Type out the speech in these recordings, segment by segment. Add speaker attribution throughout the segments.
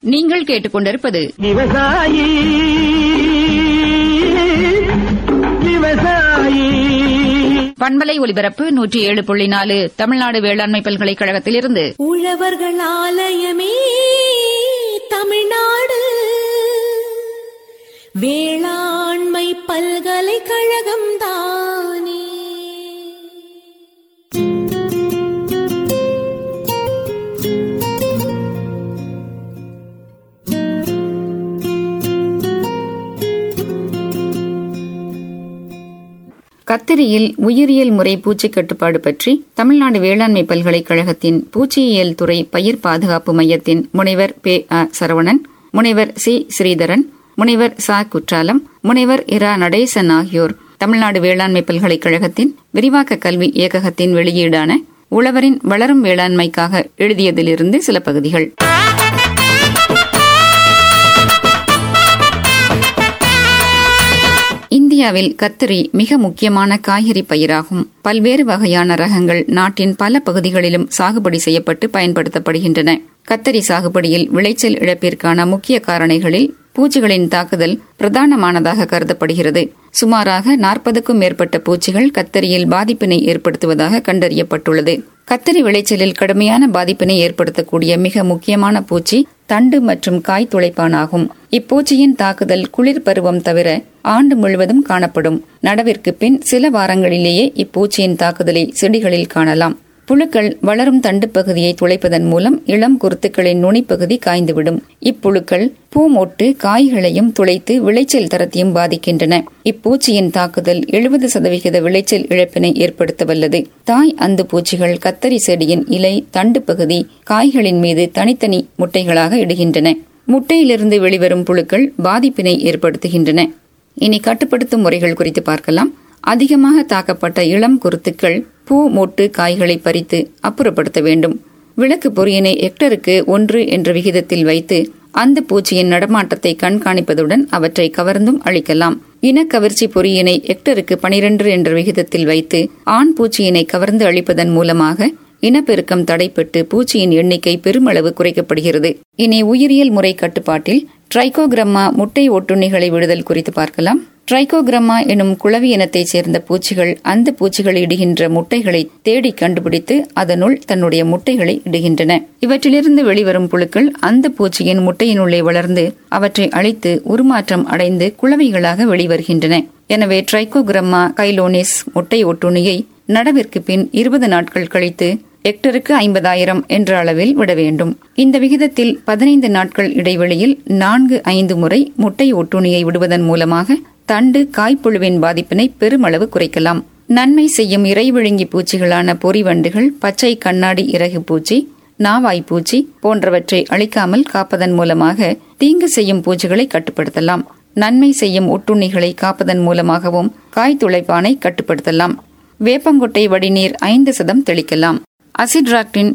Speaker 1: நீங்கள் கேட்டுக்கொண்டிருப்பது
Speaker 2: விவசாயி விவசாயி
Speaker 1: பண்பலை ஒலிபரப்பு 107.4 தமிழ்நாடு வேளாண்மை பல்கலைக்கழகத்திலிருந்து
Speaker 3: உழவர்கள் ஆலயமே தமிழ்நாடு வேளாண்மை பல்கலைக்கழகம் தானே.
Speaker 1: கத்திரியில் உயிரியல் முறை பூச்சி கட்டுப்பாடு பற்றி தமிழ்நாடு வேளாண்மை பல்கலைக்கழகத்தின் பூச்சியியல் துறை பயிர் பாதுகாப்பு மையத்தின் முனைவர் பே. சரவணன், முனைவர் சி. ஸ்ரீதரன், முனைவர் ச. குற்றாலம், முனைவர் இரா. நடேசன் ஆகியோர் தமிழ்நாடு வேளாண்மை பல்கலைக்கழகத்தின் விரிவாக்க கல்வி இயக்ககத்தின் வெளியீடான உழவரின் வளரும் வேளாண்மைக்காக எழுதியதிலிருந்து சில பகுதிகள். இந்தியாவில் கத்திரி மிக முக்கியமான காய்கறி பயிராகும். பல்வேறு வகையான ரகங்கள் நாட்டின் பல பகுதிகளிலும் சாகுபடி செய்யப்பட்டு பயன்படுத்தப்படுகின்றன. கத்தரி சாகுபடியில் விளைச்சல் இழப்பிற்கான முக்கிய காரணிகளில் பூச்சிகளின் தாக்குதல் பிரதானமானதாக கருதப்படுகிறது. சுமாராக 40க்கும் மேற்பட்ட பூச்சிகள் கத்தரியில் பாதிப்பினை ஏற்படுத்துவதாக கண்டறியப்பட்டுள்ளது. கத்தரி விளைச்சலில் கடுமையான பாதிப்பினை ஏற்படுத்தக்கூடிய மிக முக்கியமான பூச்சி தண்டு மற்றும் காய் துளைப்பானாகும். இப்பூச்சியின் தாக்குதல் குளிர் பருவம் தவிர ஆண்டு முழுவதும் காணப்படும். நடவிற்கு பின் சில வாரங்களிலேயே இப்பூச்சியின் தாக்குதலை செடிகளில் காணலாம். புழுக்கள் வளரும் தண்டு பகுதியை துளைப்பதன் மூலம் இளம் குருத்துக்களின் நுனிப்பகுதி காய்ந்துவிடும். இப்புழுக்கள் பூ மொட்டு காய்களையும் துளைத்து விளைச்சல் தரத்தையும் பாதிக்கின்றன. இப்பூச்சியின் தாக்குதல் 70% விளைச்சல் இழப்பினை ஏற்படுத்த வல்லது. தாய் அந்து பூச்சிகள் கத்தரி செடியின் இலை, தண்டு பகுதி, காய்களின் மீது தனித்தனி முட்டைகளாக இடுகின்றன. முட்டையிலிருந்து வெளிவரும் புழுக்கள் பாதிப்பினை ஏற்படுத்துகின்றன. இனி கட்டுப்படுத்தும் முறைகள் குறித்து பார்க்கலாம். அதிகமாக தாக்கப்பட்ட இளம் குருத்துக்கள் பூ மொட்டு காய்களை பறித்து அப்புறப்படுத்த வேண்டும். விளக்கு பொறியினை ஹெக்டருக்கு 1 என்ற விகிதத்தில் வைத்து அந்த பூச்சியின் நடமாட்டத்தை கண்காணிப்பதுடன் அவற்றை கவர்ந்தும் அழிக்கலாம். இனக்கவர்ச்சி பொறியினை ஹெக்டருக்கு 12 என்ற விகிதத்தில் வைத்து ஆண் பூச்சியினை கவர்ந்து அழிப்பதன் மூலமாக இனப்பெருக்கம் தடைப்பட்டு பூச்சியின் எண்ணிக்கை பெருமளவு குறைக்கப்படுகிறது. இனி உயிரியல் முறை கட்டுப்பாட்டில் ட்ரைகோகிராமா முட்டை ஒட்டுண்ணிகளை விடுதல் குறித்து பார்க்கலாம். ட்ரைகோகிராமா எனும் குளவி இனத்தைச் சேர்ந்த பூச்சிகள் அந்த பூச்சிகள் இடுகின்ற முட்டைகளை தேடி கண்டுபிடித்து அதனுள் தன்னுடைய முட்டைகளை இடுகின்றன. இவற்றிலிருந்து வெளிவரும் புழுக்கள் அந்த பூச்சியின் முட்டையினுள்ளே வளர்ந்து அவற்றை அழித்து உருமாற்றம் அடைந்து குளவிகளாக வெளிவருகின்றன. எனவே ட்ரைகோகிராமா கைலோனிஸ் முட்டை ஒட்டுண்ணியை நடவிற்கு பின் 20 நாட்கள் கழித்து ஹெக்டருக்கு 50,000 என்ற அளவில் விட வேண்டும். இந்த விகிதத்தில் 15 நாட்கள் இடைவெளியில் 4-5 முறை முட்டை ஒட்டுண்ணியை விடுவதன் மூலமாக தண்டு காய்ப்புழுவின் பாதிப்பினை பெருமளவு குறைக்கலாம். நன்மை செய்யும் இறை விழுங்கி பூச்சிகளான பொறிவண்டுகள், பச்சை கண்ணாடி இறகு பூச்சி, நாவாய்ப்பூச்சி போன்றவற்றை அழிக்காமல் காப்பதன் மூலமாக தீங்கு செய்யும் பூச்சிகளை கட்டுப்படுத்தலாம். நன்மை செய்யும் ஒட்டுண்ணிகளை காப்பதன் மூலமாகவும் காய் துளைப்பானை கட்டுப்படுத்தலாம். வேப்பங்கொட்டை வடிநீர் 5% தெளிக்கலாம். அசிட்ராக்டின்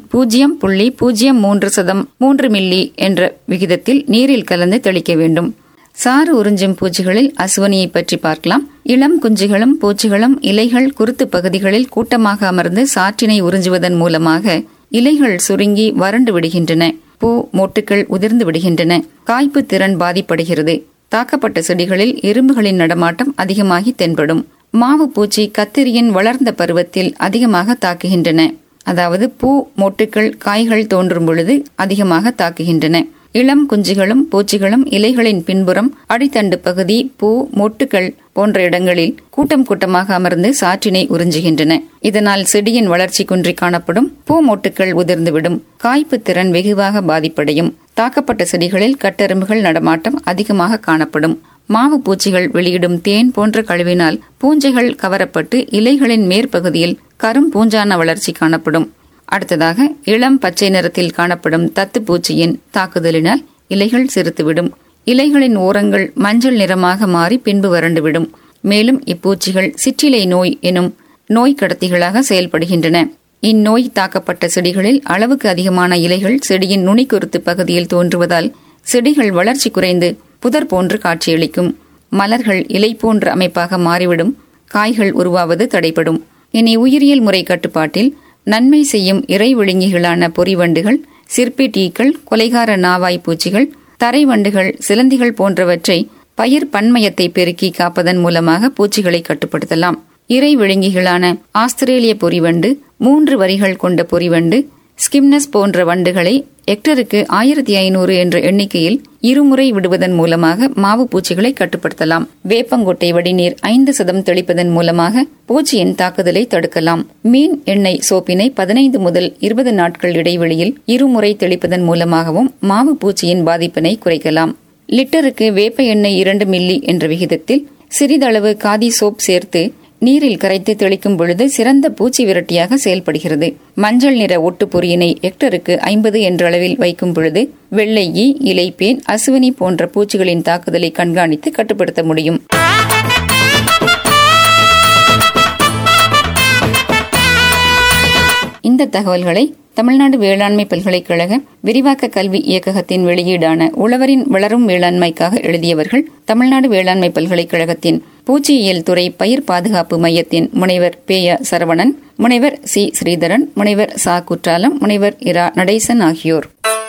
Speaker 1: 0.03% 3 மில்லி என்ற விகிதத்தில் நீரில் கலந்து தெளிக்க வேண்டும். சாறு உறிஞ்சும் பூச்சிகளில் அசுவனியை பற்றி பார்க்கலாம். இளம் குஞ்சுகளும் பூச்சிகளும் இலைகள் குருத்து பகுதிகளில் கூட்டமாக அமர்ந்து சாற்றினை உறிஞ்சுவதன் மூலமாக இலைகள் சுருங்கி வறண்டு விடுகின்றன. பூ மொட்டுக்கள் உதிர்ந்து விடுகின்றன. காய்ப்பு திறன் பாதிப்படுகிறது. தாக்கப்பட்ட செடிகளில் எறும்புகளின் நடமாட்டம் அதிகமாகி தென்படும். மாவு பூச்சி கத்திரியின் வளர்ந்த பருவத்தில் அதிகமாக தாக்குகின்றன. அதாவது பூ மொட்டுக்கள் காய்கள் தோன்றும் பொழுது அதிகமாக தாக்குகின்றன. இளம் குஞ்சுகளும் பூச்சிகளும் இலைகளின் பின்புறம் அடித்தண்டு பகுதி, பூ மொட்டுக்கள் போன்ற இடங்களில் கூட்டம் கூட்டமாக அமர்ந்து சாற்றினை உறிஞ்சுகின்றன. இதனால் செடியின் வளர்ச்சி குன்றி காணப்படும். பூ மொட்டுக்கள் உதிர்ந்துவிடும். காய்ப்பு திறன் வெகுவாக பாதிப்படையும். தாக்கப்பட்ட செடிகளில் கட்டெரும்புகள் நடமாட்டம் அதிகமாக காணப்படும். மாவு பூச்சிகள் வெளியிடும் தேன் போன்ற கழிவினால் பூஞ்சைகள் கவரப்பட்டு இலைகளின் மேற்பகுதியில் கரும் பூஞ்சான வளர்ச்சி காணப்படும். அடுத்ததாக இளம் பச்சை நிறத்தில் காணப்படும் தத்து பூச்சியின் தாக்குதலினால் இலைகள் சிறுத்துவிடும். இலைகளின் ஓரங்கள் மஞ்சள் நிறமாக மாறி பின்பு வறண்டுவிடும். மேலும் இப்பூச்சிகள் சிற்றிலை நோய் எனும் நோய் கடத்திகளாக செயல்படுகின்றன. இந்நோய் தாக்கப்பட்ட செடிகளில் அளவுக்கு அதிகமான இலைகள் செடியின் நுனிக்குருத்து பகுதியில் தோன்றுவதால் செடிகள் வளர்ச்சி குறைந்து புதர் போன்று காட்சியளிக்கும். மலர்கள் இலை போன்ற அமைப்பாக மாறிவிடும். காய்கள் உருவாவது தடைபடும். இனி உயிரியல் முறை கட்டுப்பாட்டில் நன்மை செய்யும் இறை விழுங்கிகளான பொறிவண்டுகள் சிற்பி டீக்கள், கொலைகார நாவாய் பூச்சிகள், தரை வண்டுகள், சிலந்திகள் போன்றவற்றை பயிர் பன்மயத்தை பெருக்கி காப்பதன் மூலமாக பூச்சிகளை கட்டுப்படுத்தலாம். இறை விழுங்கிகளான ஆஸ்திரேலிய பொறிவண்டு, 3 வரிகள் கொண்ட பொறிவண்டு, ஸ்கிம்னஸ் போன்ற வண்டுகளை ஹெக்டருக்கு 1500 என்ற எண்ணிக்கையில் இருமுறை விடுவதன் மூலமாக மாவு பூச்சிகளை கட்டுப்படுத்தலாம். வேப்பங்கொட்டை வடிநீர் 5% தெளிப்பதன் மூலமாக பூச்சியின் தாக்குதலை தடுக்கலாம். மீன் எண்ணெய் சோப்பினை 15 முதல் 20 நாட்கள் இடைவெளியில் இருமுறை தெளிப்பதன் மூலமாகவும் மாவு பூச்சியின் பாதிப்பினை குறைக்கலாம். லிட்டருக்கு வேப்ப எண்ணெய் 2 மில்லி என்ற விகிதத்தில் சிறிதளவு காதி சோப் சேர்த்து நீரில் கரைத்து தெளிக்கும் பொழுது சிறந்த பூச்சி விரட்டியாக செயல்படுகிறது. மஞ்சள் நிற ஒட்டு பொறியினை ஹெக்டருக்கு 50 என்ற அளவில் வைக்கும் பொழுது வெள்ளை ஈ, இலைப்பேன், அசுவினி போன்ற பூச்சிகளின் தாக்குதலை கண்காணித்து கட்டுப்படுத்த முடியும். இந்த தகவல்களை தமிழ்நாடு வேளாண்மை பல்கலைக்கழக விரிவாக்க கல்வி இயக்ககத்தின் வெளியீடான உழவரின் வளரும் வேளாண்மைக்காக எழுதியவர்கள் தமிழ்நாடு வேளாண்மை பல்கலைக்கழகத்தின் பூச்சியியல் துறை பயிர் பாதுகாப்பு மையத்தின் முனைவர் பேய சரவணன், முனைவர் சி. ஸ்ரீதரன், முனைவர் சா. குற்றாலம், முனைவர் இரா. நடேசன் ஆகியோர்.